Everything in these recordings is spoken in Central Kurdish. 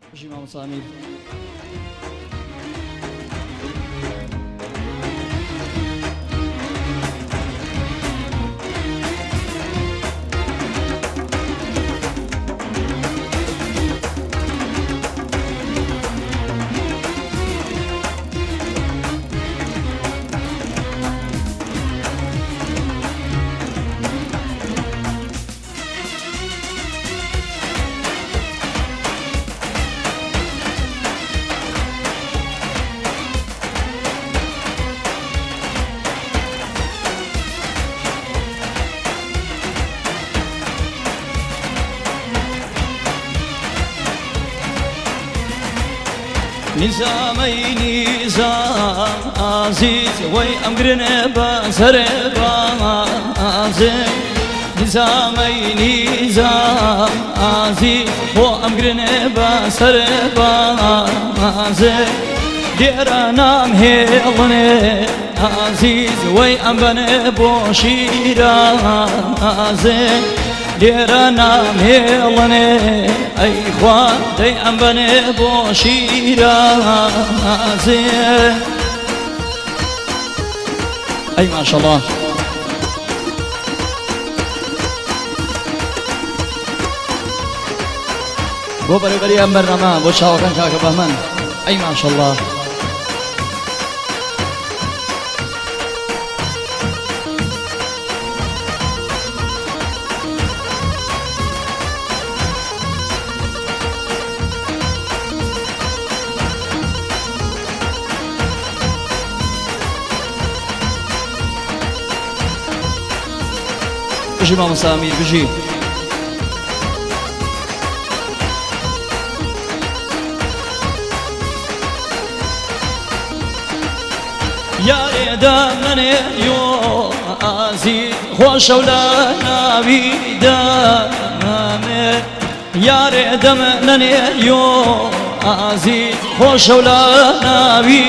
بژی مام سامیر نظامي نظام عزيز وي أمرنا بسر بازي نظامي نظام عزيز وأمرنا بسر بازي ديرنا مهلنا عزيز وي أمرنا بوشيرازي ديرنا مهلنا أي خوان دي أمبني بوشيرازي أي ما شاء الله بو بري أم برنامه بو شاوكان كاكا بهمن أي ما شاء الله بجي ماما سامير بجي يا ريدا من يو عزيز خوش ولا نبي دامي يا ريدا من يو عزيز خوش ولا نبي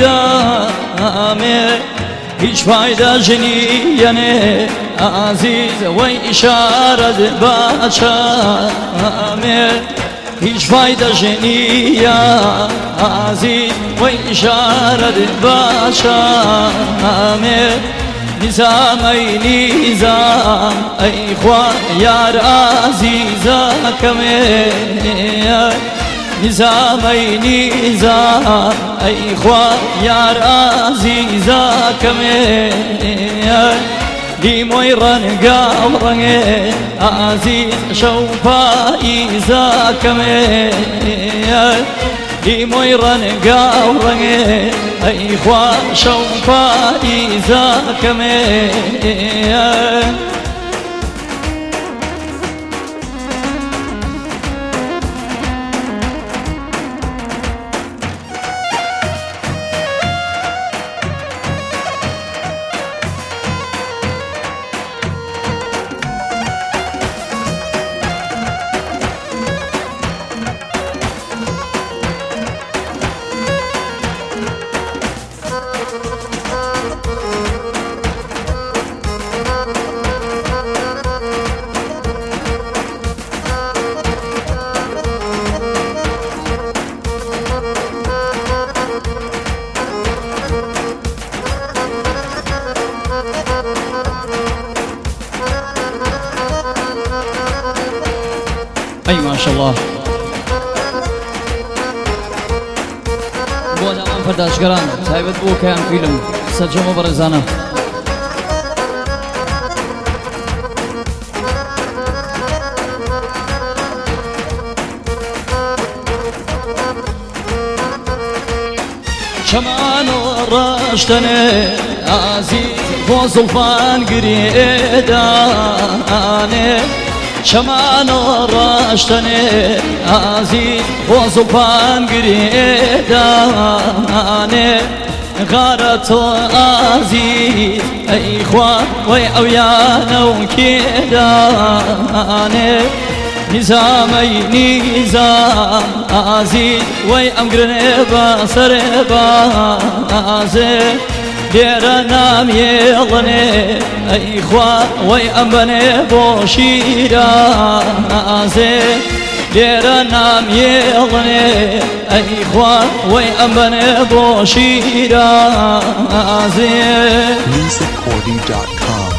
دامي هیچ فایده جنیانه عزیز وی اشاره بچمه هیچ فایده جنیان عزیز وی اشاره بچمه نظام ای نظام ای خوان یار عزیزا کمه نظام ای نظام ای خوان یار عزیزا کمه دیموی رنگا رنگه عزیز شو پاییزا کمه دیموی رنگا رنگه ای خوان شو پاییزا کمه أي ما شاء الله بودا من پرداشگران تایبت بو که هم فیلم سجم و برزانه شمان و رشتنه عزیز بو زلفان گریدانه شمان و رشتنه عزیز بو زلفان گریدانه غارت و عزیز ای خوان وی اویانو کدانه نظام ای نظام عزیز وی امگرنه بسر بازه دير نام يلني اي خوان وي امبني بوشيرازي لێرە نامیێڵنێ ئەی خوار وەی ئەمبەنێ بۆ شیرازێ musiccordy.com